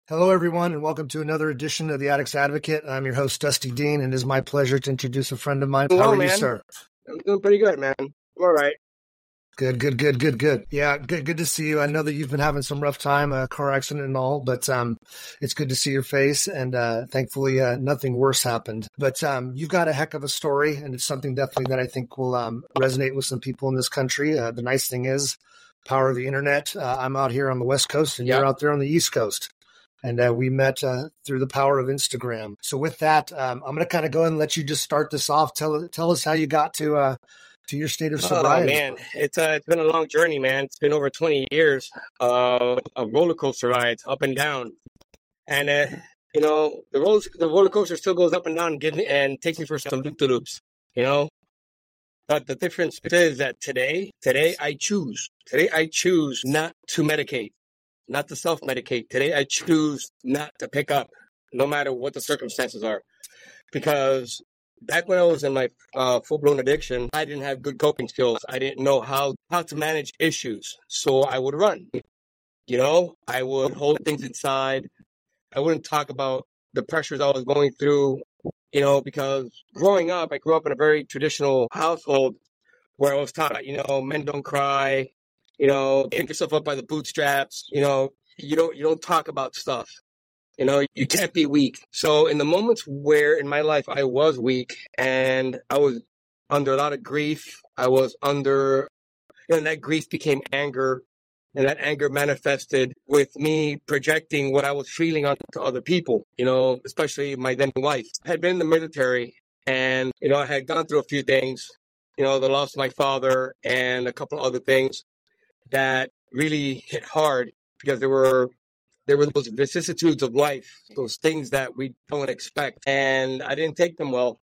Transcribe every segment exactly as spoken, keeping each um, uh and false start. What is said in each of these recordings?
Hello, everyone, and welcome to another edition of the Addicts Advocate. I'm your host, Dusty Dean, and it is my pleasure to introduce a friend of mine. Hello, How are man. you, sir? I'm doing pretty good, man. I'm all right. Good, good, good, good, good. Yeah, good, good to see you. I know that you've been having some rough time, a car accident and all, but um, it's good to see your face, and uh, thankfully uh, nothing worse happened. But um, you've got a heck of a story, and it's something definitely that I think will um, resonate with some people in this country. Uh, the nice thing is, power of the internet. Uh, I'm out here on the West Coast, and Yep. you're out there on the East Coast. And uh, we met uh, through the power of Instagram. So with that, um, I'm going to kind of go ahead and let you just start this off. Tell tell us how you got to uh, to your state of Oh, sobriety. man. It's, uh, it's been a long journey, man. It's been over twenty years uh, of roller coaster rides, up and down. And, uh, you know, the roller, the roller coaster still goes up and down and, gives me, and takes me for some loop-de-loops, you know? But the difference is that today, today I choose. Today I choose not to medicate. Not to self-medicate. Today, I choose not to pick up, no matter what the circumstances are. Because back when I was in my uh, full-blown addiction, I didn't have good coping skills. I didn't know how, how to manage issues. So I would run. You know, I would hold things inside. I wouldn't talk about the pressures I was going through, you know, because growing up, I grew up in a very traditional household where I was taught, you know, men don't cry. You know, pick yourself up by the bootstraps. You know, you don't you don't talk about stuff. You know, you can't be weak. So in the moments where in my life I was weak and I was under a lot of grief, I was under, you know, and that grief became anger, and that anger manifested with me projecting what I was feeling onto other people. You know, especially my then wife. I had been in the military, and you know, I had gone through a few things. You know, the loss of my father and a couple of other things that really hit hard because there were there were those vicissitudes of life, those things that we don't expect, and I didn't take them well.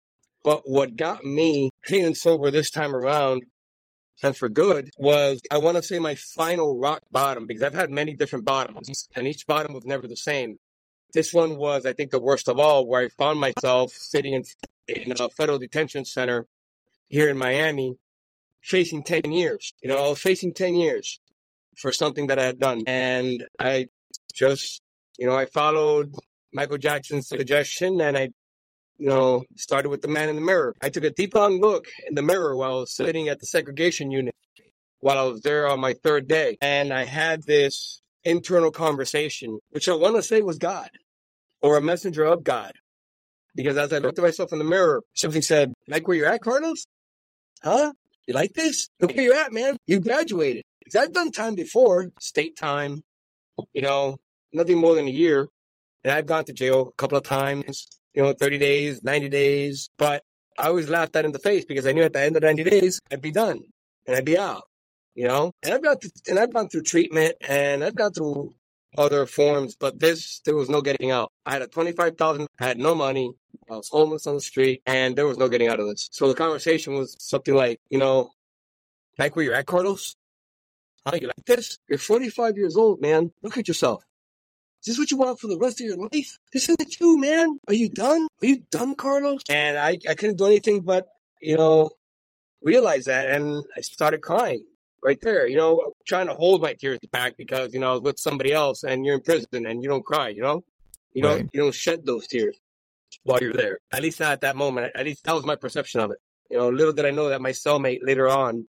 But what got me clean and sober this time around, and for good, was I want to say my final rock bottom, because I've had many different bottoms, and each bottom was never the same. This one was, I think, the worst of all, where I found myself sitting in, in a federal detention center here in Miami, facing ten years, you know, facing ten years for something that I had done. And I just, you know, I followed Michael Jackson's suggestion, and I, you know, started with the man in the mirror. I took a deep, long look in the mirror while I was sitting at the segregation unit while I was there on my third day. And I had this internal conversation, which I want to say was God or a messenger of God. Because as I looked at myself in the mirror, something said, "Like where you're at, Carlos? Huh? You like this? Look where you're at, man. You graduated." Because I've done time before, state time, you know, nothing more than a year. And I've gone to jail a couple of times, you know, thirty days, ninety days. But I always laughed that in the face because I knew at the end of ninety days, I'd be done and I'd be out, you know. And I've, got to, and I've gone through treatment and I've gone through other forms, but this, there was no getting out. I had a twenty-five thousand dollars, I had no money. I was homeless on the street, and there was no getting out of this. So the conversation was something like, you know, like where you're at, Carlos? How you like this? You're forty-five years old, man. Look at yourself. Is this what you want for the rest of your life? This isn't you, man. Are you done? Are you done, Carlos? And I, I couldn't do anything but, you know, realize that, and I started crying right there, you know, trying to hold my tears back because, you know, I was with somebody else, and you're in prison, and you don't cry, you know? You don't, Right. you don't shed those tears while you're there. At least not at that moment. At least that was my perception of it. You know, little did I know that my cellmate later on,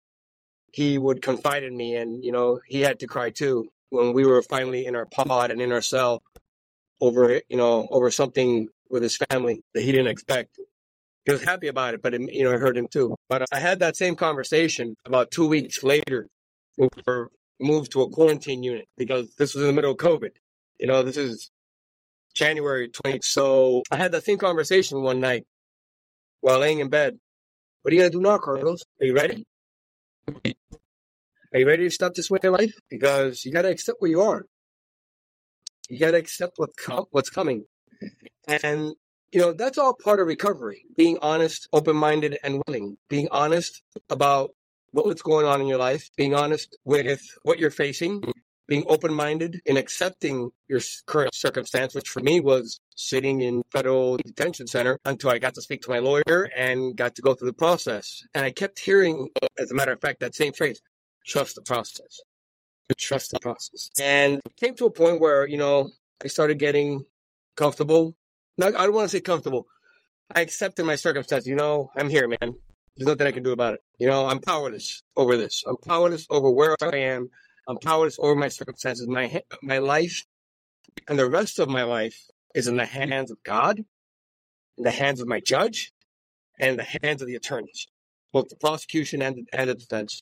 he would confide in me, and, you know, he had to cry too when we were finally in our pod and in our cell over, you know, over something with his family that he didn't expect. He was happy about it, but, it, you know, it hurt him too. But I had that same conversation about two weeks later. We were moved to a quarantine unit because this was in the middle of COVID. You know, this is January twentieth. So I had that same conversation one night while laying in bed. What are you going to do now, Carlos? Are you ready? Are you ready to stop this way in life? Because you got to accept where you are. You got to accept what's, com- what's coming. And, you know, that's all part of recovery. Being honest, open-minded, and willing. Being honest about what's going on in your life. Being honest with what you're facing. Being open-minded in accepting your current circumstance, which for me was sitting in federal detention center until I got to speak to my lawyer and got to go through the process. And I kept hearing, as a matter of fact, that same phrase, trust the process. Trust the process. And it came to a point where, you know, I started getting comfortable. No, I don't want to say comfortable. I accepted my circumstances. You know, I'm here, man. There's nothing I can do about it. You know, I'm powerless over this. I'm powerless over where I am. I'm powerless over my circumstances. My my life and the rest of my life is in the hands of God, in the hands of my judge, and in the hands of the attorneys, both the prosecution and the, and the defense.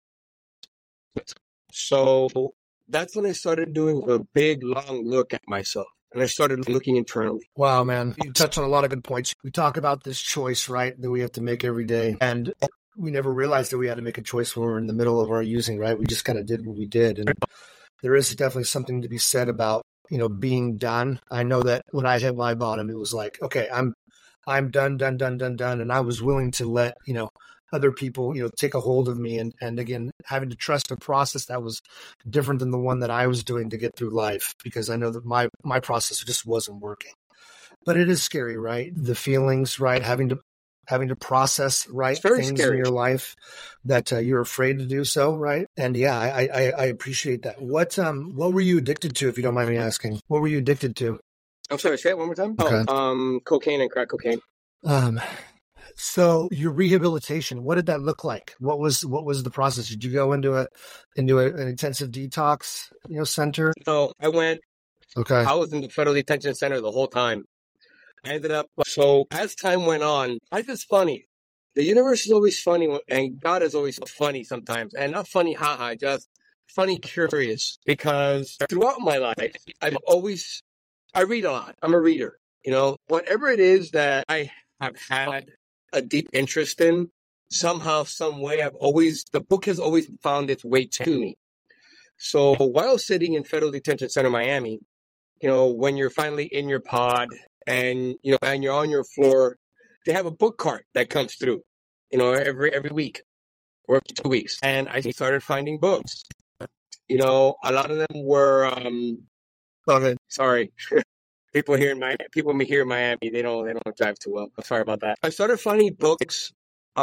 So that's when I started doing a big, long look at myself. And I started looking internally. Wow, man. You touched on a lot of good points. We talk about this choice, right, that we have to make every day. And we never realized that we had to make a choice when we were in the middle of our using, right? We just kind of did what we did. And there is definitely something to be said about, you know, being done. I know that when I hit my bottom, it was like, okay, I'm I'm done, done, done, done, done. And I was willing to let, you know, other people, you know, take a hold of me. And, and again, having to trust a process that was different than the one that I was doing to get through life, because I know that my, my process just wasn't working. But it is scary, right? The feelings, right? Having to, having to process, right, things scary. in your life that uh, you're afraid to do so, right? And yeah, I, I, I appreciate that. What, um, what were you addicted to, if you don't mind me asking? What were you addicted to? I'm sorry, say it one more time. Okay. Oh, um, cocaine and crack cocaine. Um, So your rehabilitation, what did that look like? What was what was the process? Did you go into a into a, an intensive detox, you know, center? So I went. Okay. I was in the federal detention center the whole time. I ended up. So as time went on, life is funny. The universe is always funny, and God is always funny sometimes, and not funny, haha, just funny, curious. Because throughout my life, I've always I read a lot. I'm a reader. You know, whatever it is that I have had a deep interest in, somehow, some way, I've always, the book has always found its way to me. So while sitting in Federal Detention Center, Miami, you know, when you're finally in your pod and, you know, and you're on your floor, they have a book cart that comes through, you know, every, every week or every two weeks. And I started finding books. You know, a lot of them were, um, Okay. sorry. People here in Miami, people here in Miami, they don't they don't drive too well. I'm sorry about that. I started finding books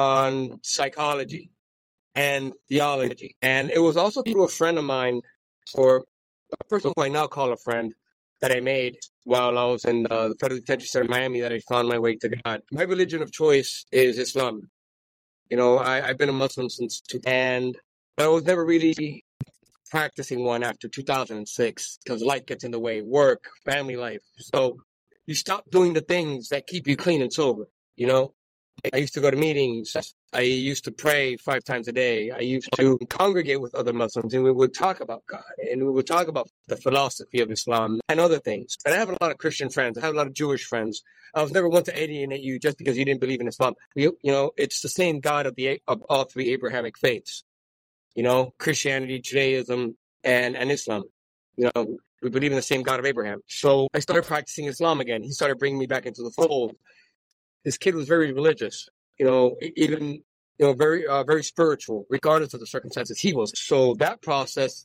on psychology and theology, and it was also through a friend of mine, or a person who I now call a friend, that I made while I was in uh, the Federal Detention Center in Miami, that I found my way to God. My religion of choice is Islam. You know, I, I've been a Muslim since two thousand, and I was never really practicing one after two thousand six because life gets in the way, work, family life. So you stop doing the things that keep you clean and sober. You know, I used to go to meetings. I used to pray five times a day. I used to congregate with other Muslims, and we would talk about God, and we would talk about the philosophy of Islam and other things. And I have a lot of Christian friends. I have a lot of Jewish friends. I was never one to alienate you just because you didn't believe in Islam. You, you know, it's the same God of the of all three Abrahamic faiths. You know, Christianity, Judaism, and, and Islam. You know, we believe in the same God of Abraham. So I started practicing Islam again. He started bringing me back into the fold. This kid was very religious, you know, even, you know, very, uh, very spiritual, regardless of the circumstances he was. So that process,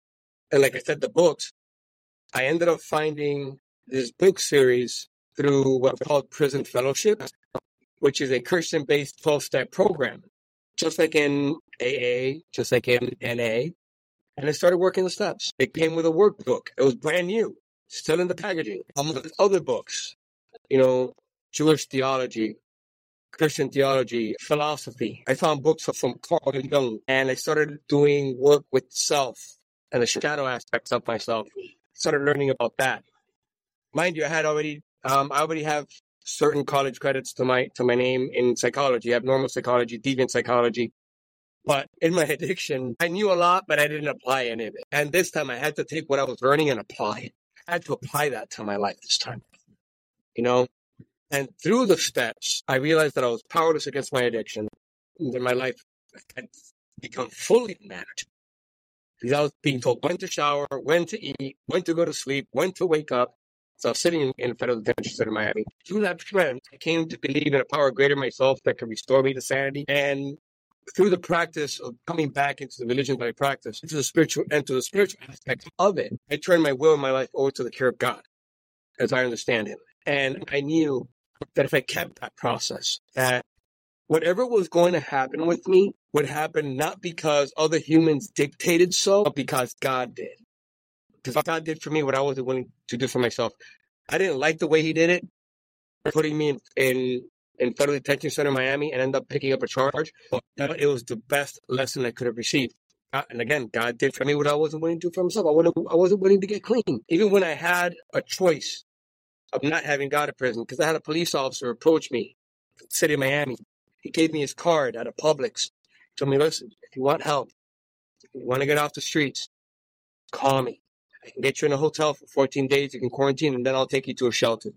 and like I said, the books, I ended up finding this book series through what's called Prison Fellowship, which is a Christian-based twelve-step program. Just like in A A, just like in N A. And I started working the steps. It came with a workbook. It was brand new, still in the packaging. Among other books, you know, Jewish theology, Christian theology, philosophy. I found books from Carl Jung, and I started doing work with self and the shadow aspects of myself. Started learning about that. Mind you, I had already, um, I already have certain college credits to my to my name in psychology, abnormal psychology, deviant psychology. But in my addiction, I knew a lot, but I didn't apply any of it. And this time I had to take what I was learning and apply it. I had to apply that to my life this time. You know? And through the steps, I realized that I was powerless against my addiction. And my life had become fully managed. Because I was being told when to shower, when to eat, when to go to sleep, when to wake up. So I was sitting in, in Federal Detention Center in Miami. Through that friend, I came to believe in a power greater than myself that could restore me to sanity. And through the practice of coming back into the religion that I practice, into the spiritual and to the spiritual aspect of it, I turned my will and my life over to the care of God, as I understand Him. And I knew that if I kept that process, that whatever was going to happen with me would happen not because other humans dictated so, but because God did. because God did for me what I wasn't willing to do for myself. I didn't like the way he did it, putting me in, in, in federal detention center in Miami and end up picking up a charge. But it was the best lesson I could have received. Uh, and again, God did for me what I wasn't willing to do for myself. I, wouldn't, I wasn't willing to get clean. Even when I had a choice of not having God in prison, because I had a police officer approach me from the city of Miami. He gave me his card at a Publix. He told me, listen, if you want help, if you want to get off the streets, call me. I can get you in a hotel for fourteen days. You can quarantine, and then I'll take you to a shelter.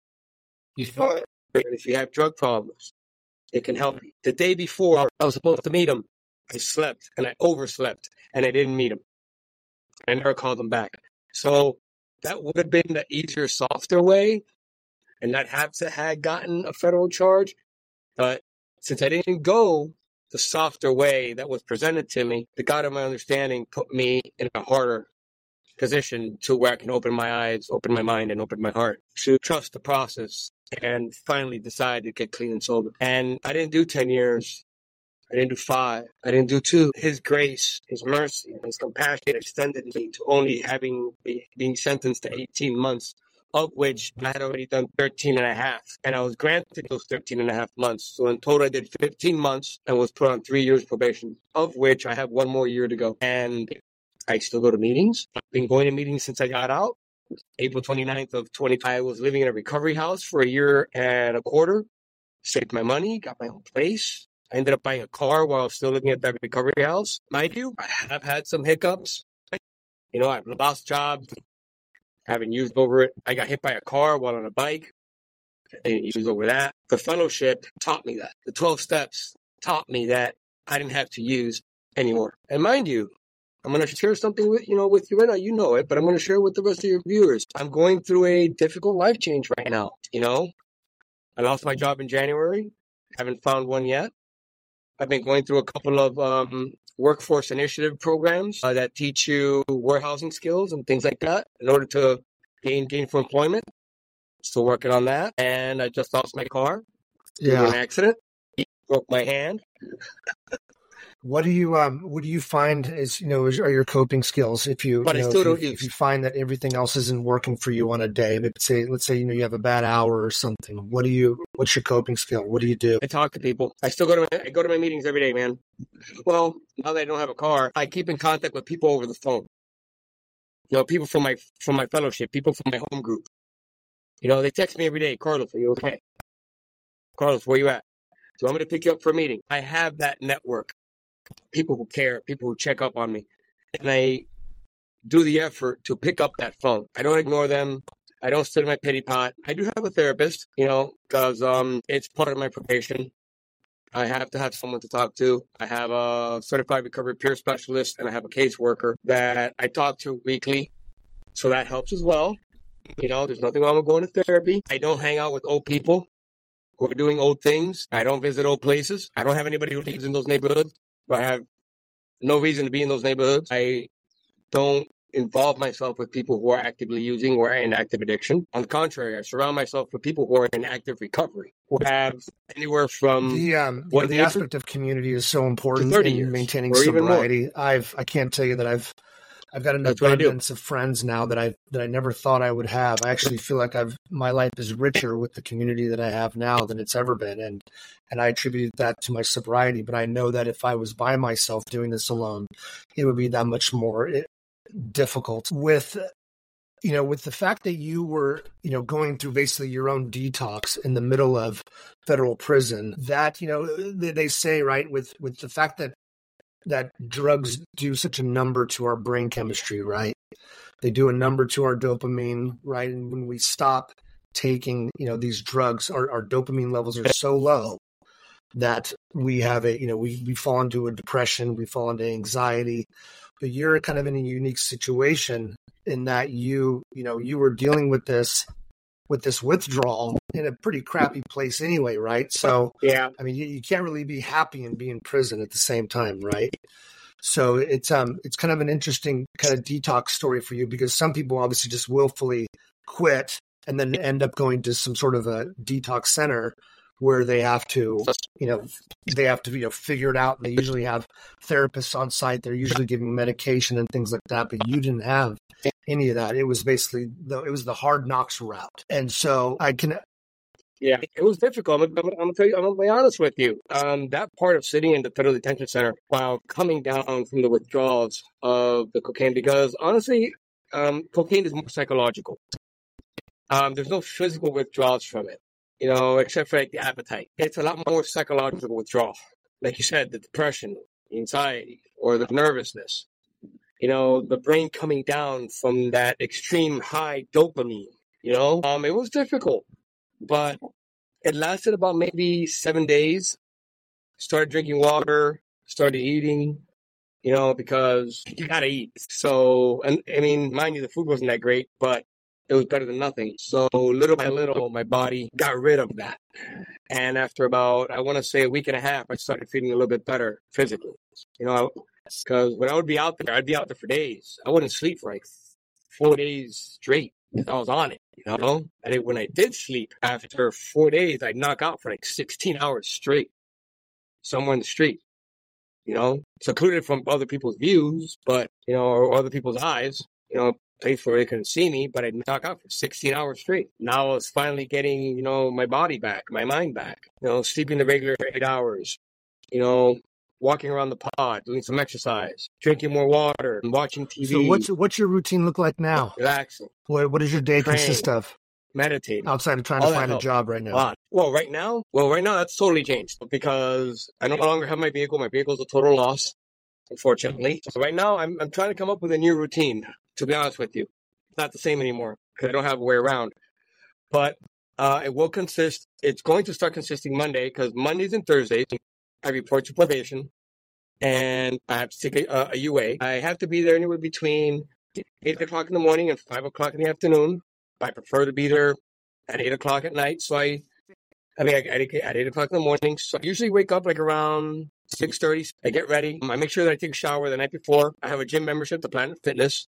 You fine. If you have drug problems, it can help you. The day before I was supposed to meet him, I slept, and I overslept, and I didn't meet him. I never called him back. So that would have been the easier, softer way, and not have to have gotten a federal charge. But since I didn't go the softer way that was presented to me, the God of my understanding put me in a harder position to where I can open my eyes, open my mind, and open my heart to trust the process and finally decide to get clean and sober. And I didn't do ten years. I didn't do five. I didn't do two. His grace, his mercy, and his compassion extended me to only having be, being sentenced to eighteen months, of which I had already done thirteen and a half. And I was granted those thirteen and a half months. So in total, I did fifteen months and was put on three years probation, of which I have one more year to go. And I still go to meetings. I've been going to meetings since I got out. April twenty-ninth of twenty, I was living in a recovery house for a year and a quarter. Saved my money, got my own place. I ended up buying a car while I was still living at that recovery house. Mind you, I have had some hiccups. You know, I've lost jobs, haven't used over it. I got hit by a car while on a bike. I didn't use over that. The fellowship taught me that. The twelve steps taught me that I didn't have to use anymore. And mind you, I'm going to share something with, you know, with you right now. You know it, but I'm going to share it with the rest of your viewers. I'm going through a difficult life change right now. You know, I lost my job in January. Haven't found one yet. I've been going through a couple of um, workforce initiative programs uh, that teach you warehousing skills and things like that in order to gain gainful employment. Still working on that. And I just lost my car. Yeah. In an accident. Broke my hand. What do you um what do you find is, you know, is, are your coping skills if you, But you I know, still if, don't you use. if you find that everything else isn't working for you on a day, maybe say let's say you know you have a bad hour or something. What do you what's your coping skill? What do you do? I talk to people. I still go to my, I go to my meetings every day, man. Well, now that I don't have a car, I keep in contact with people over the phone. You know, people from my from my fellowship, people from my home group. You know, they text me every day. Carlos, are you okay? Carlos, where you at? Do you want me to pick you up for a meeting? I have that network. People who care, people who check up on me. And I do the effort to pick up that phone. I don't ignore them. I don't sit in my pity pot. I do have a therapist, you know, because um, it's part of my profession. I have to have someone to talk to. I have a certified recovery peer specialist, and I have a caseworker that I talk to weekly. So that helps as well. You know, there's nothing wrong with going to therapy. I don't hang out with old people who are doing old things. I don't visit old places. I don't have anybody who lives in those neighborhoods. I have no reason to be in those neighborhoods. I don't involve myself with people who are actively using or in active addiction. On the contrary, I surround myself with people who are in active recovery, who have anywhere from The um one the year aspect of community is so important to thirty in years, maintaining or even more. sobriety. I've I can't tell you that I've I've got an That's what I do. abundance of friends now that I that I never thought I would have. I actually feel like I've my life is richer with the community that I have now than it's ever been, and and I attribute that to my sobriety. But I know that if I was by myself doing this alone, it would be that much more eh, difficult. With you know, with the fact that you were you know going through basically your own detox in the middle of federal prison, that you know they, they say right with with the fact that. that drugs do such a number to our brain chemistry, right? They do a number to our dopamine, right? And when we stop taking, you know, these drugs, our, our dopamine levels are so low that we have a, you know, we, we fall into a depression, we fall into anxiety. But you're kind of in a unique situation in that you, you know, you were dealing with this with this withdrawal in a pretty crappy place anyway, right? So, Yeah. I mean, you, you can't really be happy and be in prison at the same time, right? So it's um it's kind of an interesting kind of detox story for you because some people obviously just willfully quit and then end up going to some sort of a detox center where they have to, you know, they have to, you know, figure it out. They usually have therapists on site. They're usually giving medication and things like that, but you didn't have any of that. It was basically the, it was the hard knocks route. And so I can, Yeah, it was difficult. I'm, I'm, I'm gonna tell you. I'm gonna be honest with you. Um, that part of sitting in the federal detention center while coming down from the withdrawals of the cocaine, because honestly, um, cocaine is more psychological. Um, there's no physical withdrawals from it, you know, except for like the appetite. It's a lot more psychological withdrawal. Like you said, the depression, the anxiety, or the nervousness. You know, the brain coming down from that extreme high dopamine. You know, um, it was difficult. But it lasted about maybe seven days. Started drinking water, started eating, you know, because you gotta eat. So, and I mean, mind you, the food wasn't that great, but it was better than nothing. So little by little, my body got rid of that. And after about, I want to say a week and a half, I started feeling a little bit better physically. You know, because when I would be out there, I'd be out there for days. I wouldn't sleep for like four days straight. I was on it, you know? And when I did sleep, after four days, I'd knock out for like sixteen hours straight, somewhere in the street, you know? Secluded from other people's views, but, you know, or other people's eyes, you know, place where they couldn't see me, but I'd knock out for sixteen hours straight. Now I was finally getting, you know, my body back, my mind back, you know, sleeping the regular eight hours, you know, walking around the pod, doing some exercise, drinking more water, and watching T V. so what's, what's your routine look like now? Relaxing. What, what does your day Praying. consist of? Meditating. Outside of trying All to that find a helps. job right now. Wow. Well, right now, well, right now that's totally changed because I no longer have my vehicle. My vehicle is a total loss, unfortunately. So right now, I'm I'm trying to come up with a new routine. To be honest with you, it's not the same anymore because I don't have a way around. But uh, it will consist. It's going to start consisting Monday because Mondays and Thursdays I report to probation, and I have to take a, a U A. I have to be there anywhere between eight o'clock in the morning and five o'clock in the afternoon. I prefer to be there at eight o'clock at night. So I, I mean, I, I, at eight o'clock in the morning. So I usually wake up like around six thirty. I get ready. I make sure that I take a shower the night before. I have a gym membership to Planet Fitness.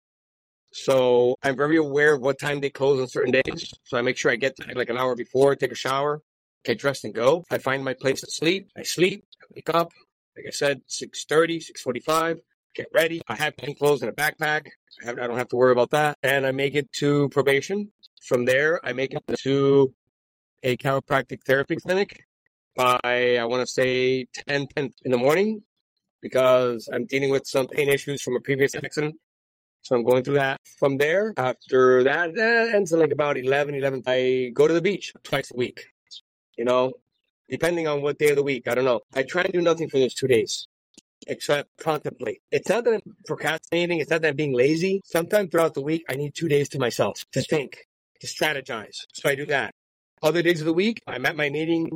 So I'm very aware of what time they close on certain days. So I make sure I get there like an hour before, take a shower, get dressed and go. I find my place to sleep. I sleep, I wake up. Like I said, six thirty, six forty-five. Get ready. I have clean clothes in a backpack. I, have, I don't have to worry about that. And I make it to probation. From there, I make it to a chiropractic therapy clinic by, I want to say, ten, ten in the morning because I'm dealing with some pain issues from a previous accident. So I'm going through that. From there, after that, that ends at like about eleven, eleven. I go to the beach twice a week, you know, depending on what day of the week. I don't know. I try and do nothing for those two days. Except contemplate. It's not that I'm procrastinating. It's not that I'm being lazy. Sometime throughout the week, I need two days to myself to think, to strategize. So I do that. Other days of the week, I'm at my meeting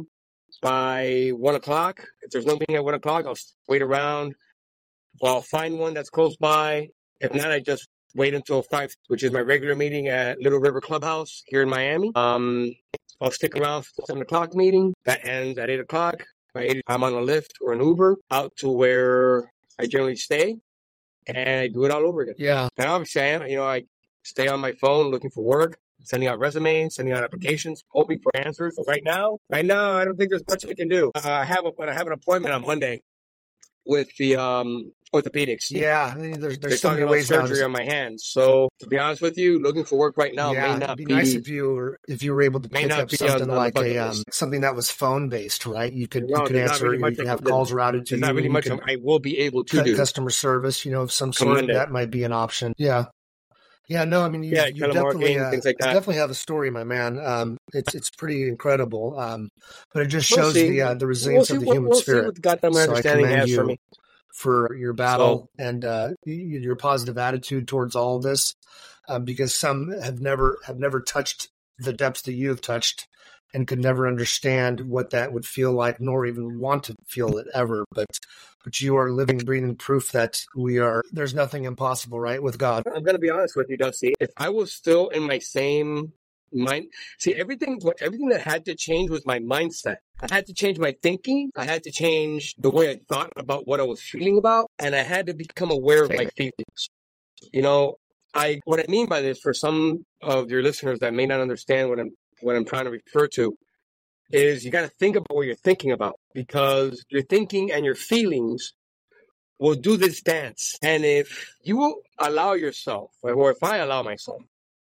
by one o'clock. If there's no meeting at one o'clock, I'll wait around. Well, I'll find one that's close by. If not, I just wait until five, which is my regular meeting at Little River Clubhouse here in Miami. Um, I'll stick around for the seven o'clock meeting. That ends at eight o'clock. I'm on a Lyft or an Uber out to where I generally stay, and I do it all over again. Yeah. And obviously, I am, you know, I stay on my phone looking for work, sending out resumes, sending out applications, hoping for answers. But right now, right now, I don't think there's much I can do. Uh, I have a, I have an appointment on Monday with the um, orthopedics. Yeah. I mean, there's They're there's so talking many about ways now. surgery on my hands. So to be honest with you, looking for work right now Yeah, may not it'd be, be. nice if you were if you were able to may pick not up be on- something on the like bucket a um, list. something that was phone based, right? You could No, you could there's not answer, really you much could I have can do. calls routed to There's you. not really you much could I will be able to cu- do. customer service, you know, of some Come sort. Monday. That might be an option. Yeah. Yeah, no, I mean, you, Yeah, you telemarketing, definitely, uh, things like that. definitely have a story, my man. Um, it's it's pretty incredible. Um, but it just We'll shows see. the uh, the We'll resilience see. of the We'll, human we'll see spirit. what the goddamn So I understanding commend has for you me. for your battle and uh, y- your positive attitude towards all of this, um, because some have never have never touched the depths that you have touched and could never understand what that would feel like, nor even want to feel it ever. But but you are living, breathing proof that we are. There's nothing impossible, right, with God. I'm gonna be honest with you, Dusty. If I was still in my same mind, see everything. What everything that had to change was my mindset. I had to change my thinking. I had to change the way I thought about what I was feeling about, and I had to become aware of my feelings. You know, I what I mean by this for some of your listeners that may not understand what I'm what I'm trying to refer to is you got to think about what you're thinking about, because your thinking and your feelings will do this dance. And if you will allow yourself, or if I allow myself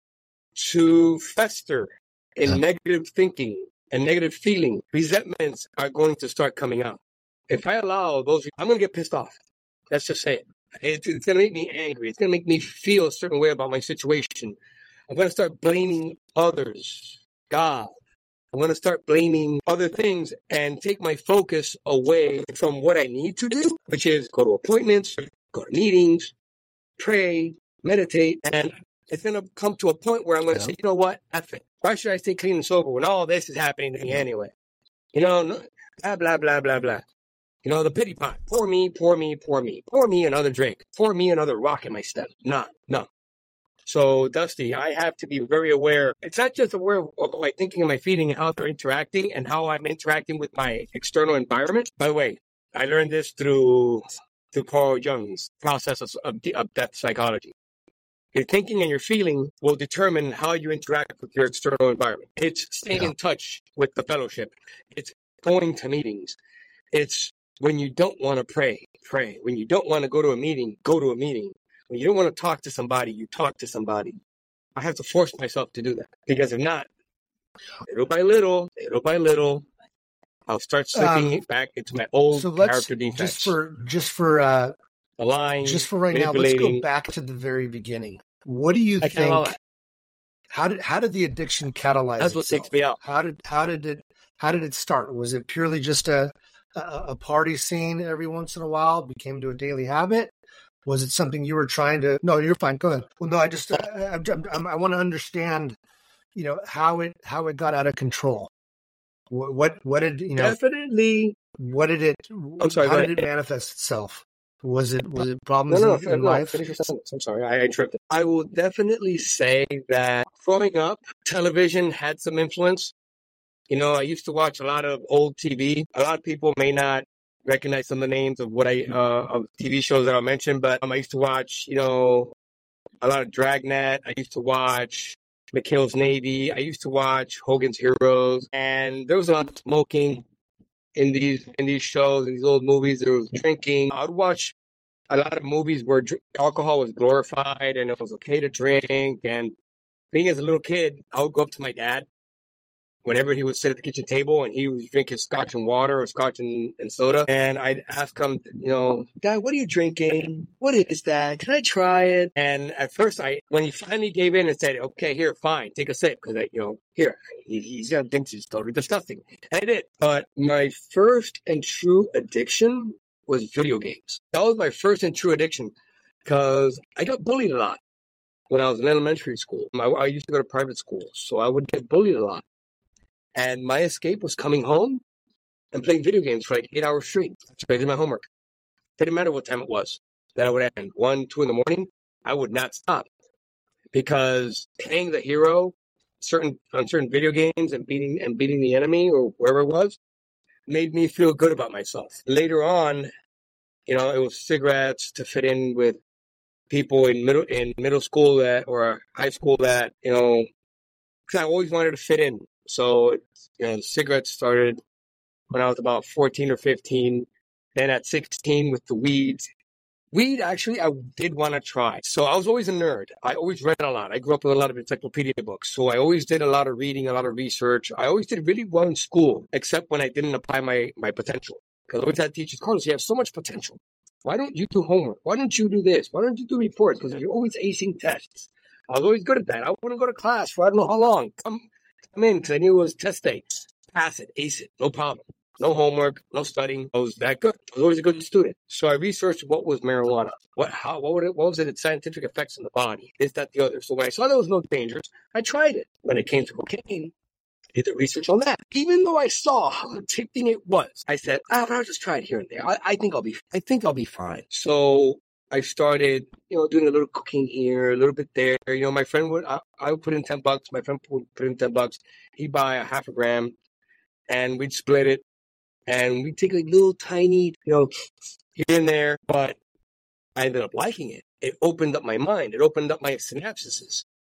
to fester in Yeah. negative thinking and negative feeling, resentments are going to start coming out. If I allow those, I'm going to get pissed off. Let's just say it. It's, it's going to make me angry. It's going to make me feel a certain way about my situation. I'm going to start blaming others, God. I'm going to start blaming other things and take my focus away from what I need to do, which is go to appointments, go to meetings, pray, meditate. And it's going to come to a point where I'm going to Yeah. say, you know what? F it. Why should I stay clean and sober when all this is happening to me anyway? You know, no- blah, blah, blah, blah, blah. You know, the pity pot. Pour me, pour me, pour me. Pour me another drink. Pour me another rock in my step. Nah, no. So, Dusty, I have to be very aware. It's not just aware of my thinking and my feeling and how they're interacting and how I'm interacting with my external environment. By the way, I learned this through through Carl Jung's process of, of, of depth psychology. Your thinking and your feeling will determine how you interact with your external environment. It's staying Yeah. in touch with the fellowship. It's going to meetings. It's when you don't want to pray, pray. When you don't want to go to a meeting, go to a meeting. When you don't want to talk to somebody, you talk to somebody. I have to force myself to do that, because if not, little by little, little by little, I'll start slipping Um, back into my old so let's character defects. just for just for uh, The lying, just for right now. Let's go manipulating. back to the very beginning. What do you I can't allow think? that. How did how did the addiction catalyze That's what itself? takes me out. How did how did it how did it start? Was it purely just a a, a party scene every once in a while? Became to a daily habit? Was it something you were trying to? No, you're fine. Go ahead. Well, no, I just I, I, I, I want to understand, you know, how it how it got out of control. What what, what did you know? Definitely. What did it? I'm sorry, How go did ahead. it manifest itself? Was it was it No, problems no, no, in, fin- in no. life? Finish your sentence. I'm sorry, I interrupted. I will definitely say that growing up, television had some influence. You know, I used to watch a lot of old T V. A lot of people may not recognize some of the names of what I uh, of T V shows that I'll mention, but um, I used to watch, you know, a lot of Dragnet. I used to watch McHale's Navy. I used to watch Hogan's Heroes, and there was a lot of smoking in these in these shows, in these old movies. There was drinking. I would watch a lot of movies where dr- alcohol was glorified and it was okay to drink. And being as a little kid, I would go up to my dad whenever he would sit at the kitchen table and he would drink his scotch and water or scotch and, and soda. And I'd ask him, you know, Dad, what are you drinking? What is that? Can I try it? And at first, I when he finally gave in and said, okay, here, fine, take a sip. Because, I, you know, here, he, he's going to think it's totally disgusting. And I did. But my first and true addiction was video games. That was my first and true addiction because I got bullied a lot when I was in elementary school. I, I used to go to private school, so I would get bullied a lot. And my escape was coming home and playing video games for like eight hours straight. So I did my homework. Didn't matter what time it was. Then I would end one, two in the morning. I would not stop because playing the hero certain on certain video games and beating and beating the enemy or wherever it was made me feel good about myself. Later on, you know, it was cigarettes to fit in with people in middle in middle school that or high school that, you know, because I always wanted to fit in. So, you know, cigarettes started when I was about fourteen or fifteen. Then at sixteen with the weed. Weed, actually, I did want to try. So I was always a nerd. I always read a lot. I grew up with a lot of encyclopedia books. So I always did a lot of reading, a lot of research. I always did really well in school, except when I didn't apply my, my potential. Because I always had teachers, Carlos, you have so much potential. Why don't you do homework? Why don't you do this? Why don't you do reports? Because you're always acing tests. I was always good at that. I wouldn't go to class for I don't know how long. Come, come in because I knew it was test day. Pass it, ace it, no problem. No homework, no studying. I was that good. I was always a good student. So I researched what was marijuana. What how what, would it, what was it, its scientific effects on the body? This, that, the other. So when I saw there was no dangers, I tried it. When it came to cocaine, I did the research on that. Even though I saw how addicting it was, I said, ah, but I'll just try it here and there. I, I think I'll be I think I'll be fine. So I started, you know, doing a little cooking here, a little bit there. You know, my friend would I, I would put in ten bucks. My friend would put in ten bucks. He'd buy a half a gram, and we'd split it. And we take like little tiny, you know, here and there, but I ended up liking it. It opened up my mind. It opened up my synapses.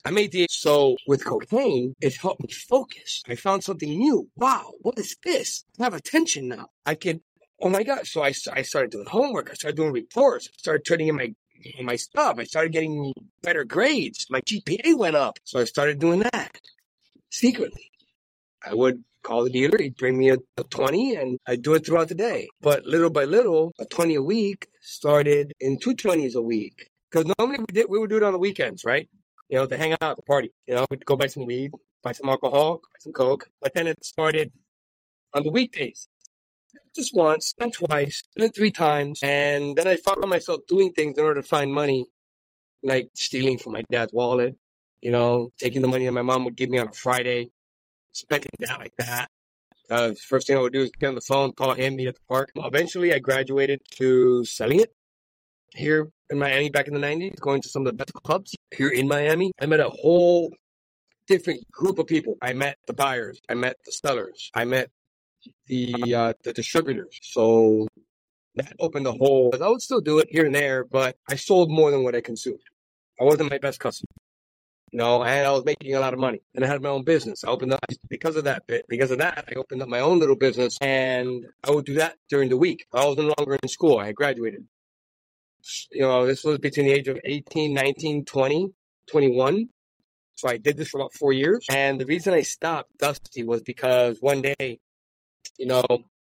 I made the, so with cocaine, it helped me focus. I found something new. Wow, what is this? I have attention now. I can, oh my God. So I, I started doing homework. I started doing reports. I started turning in my, in my stuff. I started getting better grades. My G P A went up. So I started doing that secretly. I would call the dealer. He'd bring me a, a twenty and I'd do it throughout the day. But little by little, a twenty a week started in two twenties a week. Because normally we did, we would do it on the weekends, right? You know, to hang out, to party. You know, we'd go buy some weed, buy some alcohol, buy some coke. But then it started on the weekdays. Just once, then twice, then three times. And then I found myself doing things in order to find money, like stealing from my dad's wallet, you know, taking the money that my mom would give me on a Friday, spending that like that. Uh, first thing I would do is get on the phone, call him, meet at the park. Eventually, I graduated to selling it here in Miami back in the nineties, going to some of the best clubs here in Miami. I met a whole different group of people. I met the buyers. I met the sellers. I met the uh, the distributors. So that opened the whole. I would still do it here and there, but I sold more than what I consumed. I wasn't my best customer. You know, and I was making a lot of money. And I had my own business. I opened up, because of that bit, because of that, I opened up my own little business. And I would do that during the week. I was no longer in school. I had graduated. You know, this was between the age of eighteen, nineteen, twenty, twenty-one. So I did this for about four years. And the reason I stopped Dusty was because one day, you know,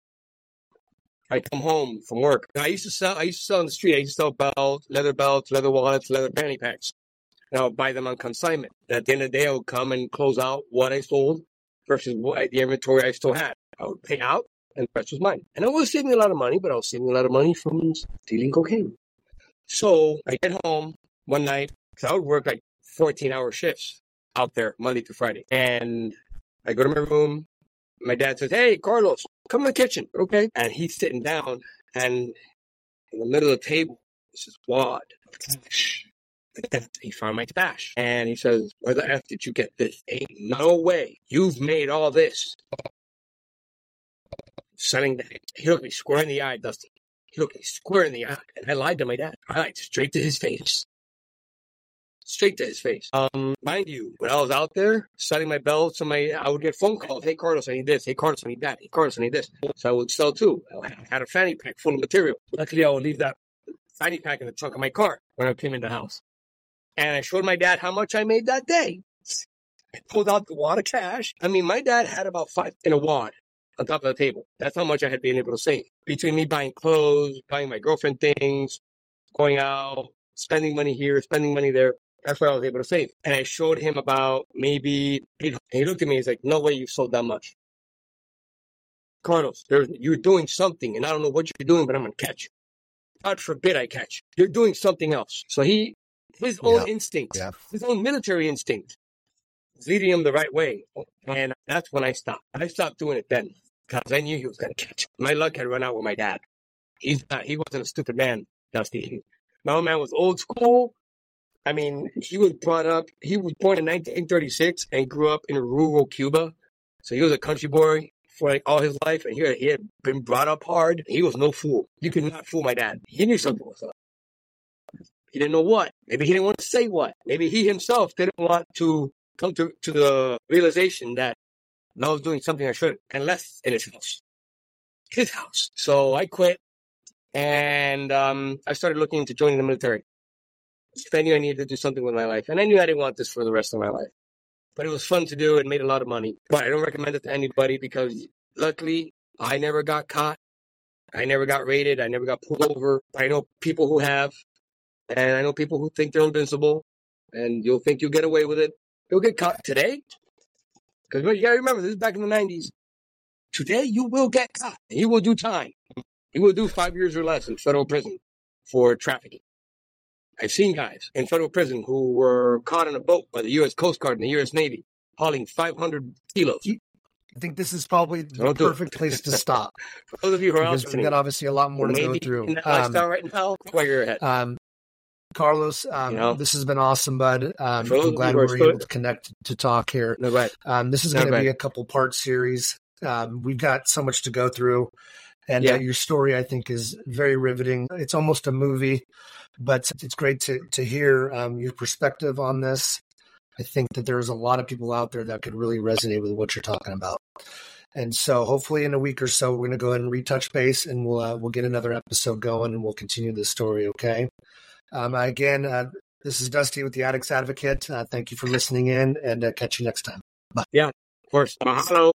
I come home from work. And I used to sell, I used to sell on the street. I used to sell belts, leather belts, leather wallets, leather fanny packs. And I would buy them on consignment. And at the end of the day, I would come and close out what I sold versus what the inventory I still had. I would pay out and the rest was mine. And I was saving a lot of money, but I was saving a lot of money from stealing cocaine. So I get home one night, because I would work like fourteen hour shifts out there Monday through Friday. And I go to my room. My dad says, "Hey, Carlos, come in the kitchen." Okay. And he's sitting down, and in the middle of the table is this wad of cash. He found my stash. And he says, "Where the F did you get this? Ain't no way you've made all this selling that." He looked me square in the eye, Dusty. He looked me square in the eye. And I lied to my dad. I lied straight to his face. Straight to his face. Um, mind you, when I was out there selling my belts, and my, I would get phone calls. "Hey, Carlos, I need this. Hey, Carlos, I need that. Hey, Carlos, I need this." So I would sell too. I had a fanny pack full of material. Luckily, I would leave that fanny pack in the trunk of my car when I came in the house. And I showed my dad how much I made that day. I pulled out the wad of cash. I mean, my dad had about five in a wad on top of the table. That's how much I had been able to save. Between me buying clothes, buying my girlfriend things, going out, spending money here, spending money there. That's what I was able to save. And I showed him about maybe, and he looked at me, he's like, "No way you sold that much. Carlos, there's, you're doing something, and I don't know what you're doing, but I'm going to catch you. God forbid I catch you. You're doing something else." So he, his own yeah. instinct, yeah. his own military instinct, was leading him the right way. And that's when I stopped. I stopped doing it then, because I knew he was going to catch me. My luck had run out with my dad. He's not, he wasn't a stupid man, Dusty. My old man was old school. I mean, he was brought up, he was born in nineteen thirty-six and grew up in rural Cuba. So he was a country boy for like all his life. And he had, he had been brought up hard. He was no fool. You could not fool my dad. He knew something was up. He didn't know what. Maybe he didn't want to say what. Maybe he himself didn't want to come to, to the realization that I was doing something I shouldn't, unless in his house. His house. So I quit, and um, I started looking into joining the military. I knew I needed to do something with my life, and I knew I didn't want this for the rest of my life. But it was fun to do and made a lot of money. But I don't recommend it to anybody because, luckily, I never got caught. I never got raided. I never got pulled over. I know people who have. And I know people who think they're invincible, and you'll think you'll get away with it. You'll get caught today. Because you got to remember, this is back in the nineties. Today, you will get caught. And you will do time. You will do five years or less in federal prison for trafficking. I've seen guys in federal prison who were caught on a boat by the U S Coast Guard and the U S Navy, hauling five hundred kilos. I think this is probably the perfect place to stop. For those of you who are because we got obviously a lot more to go through. In that lifestyle um, right now, where you're at. Um, Carlos, um, you know, this has been awesome, bud. Um, I'm glad we were able to connect to talk here. No, right. Um, this is going to be a couple part series. Um, we've got so much to go through, and yeah. uh, your story, I think, is very riveting. It's almost a movie, but it's great to to hear um, your perspective on this. I think that there's a lot of people out there that could really resonate with what you're talking about. And so hopefully in a week or so, we're going to go ahead and retouch base, and we'll uh, we'll get another episode going, and we'll continue the story, okay? Um, again, uh, this is Dusty with the Addicts Advocate. Uh, thank you for listening in, and uh, catch you next time. Bye. Yeah, of course. Mahalo.